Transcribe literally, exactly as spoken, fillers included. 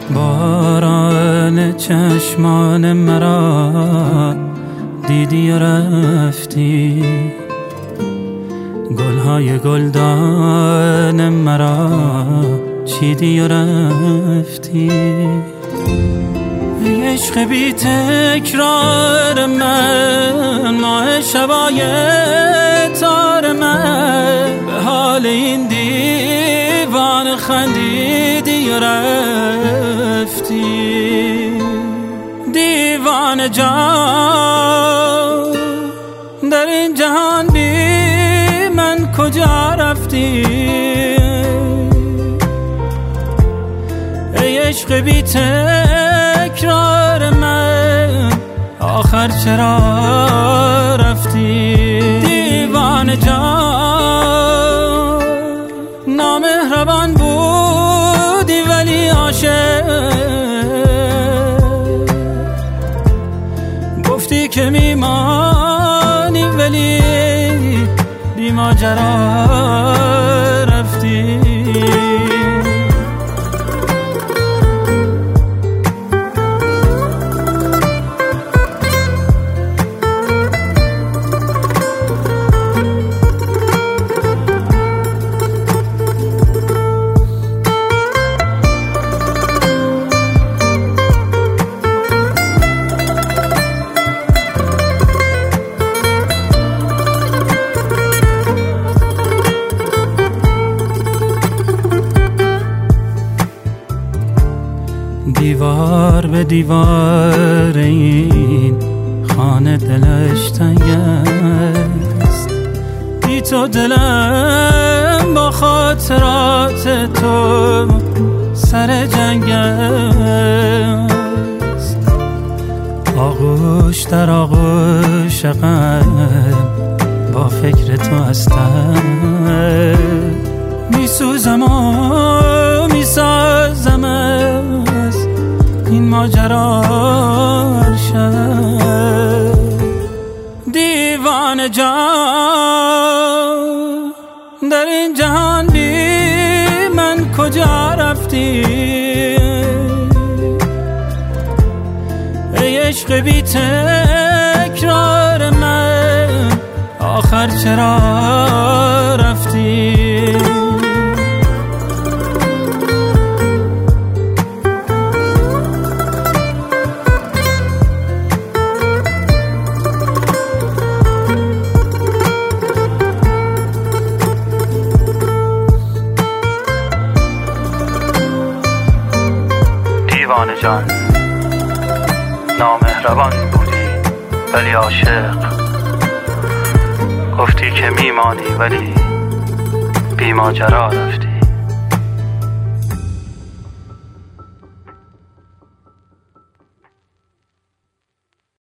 باران چشمان مرا دیدی و رفتی، گلهای گلدان مرا چیدی و رفتی. ای عشق بی تکرار من، ماه شبای تار من، به حال این دیوان خندیدی و رفتی. دیوان جان در این جهان بی من کجا رفتی؟ ای عشق بی تکرار من، آخر چرا رفتی؟ دیوان جان نامهربان بودی ولی عاشق، گفتی که میمانی ولی بی ماجرا رفتی. دیوار به دیوار این خانه دلش تنگ است، بی تو دلم با خاطرات تو سر جنگ است. آغوش در آغوش غم با فکر تو هستم، می سوزم و می سازم از این ماجرا شد. دیوان جان در این جهان بی من کجا رفتی؟ ای عشق بی تکرار من، آخر چرا رفتی؟ دیوانه جان نامهربان بودی ولی عاشق، گفتی که میمانی ولی بی ماجرا رفتی.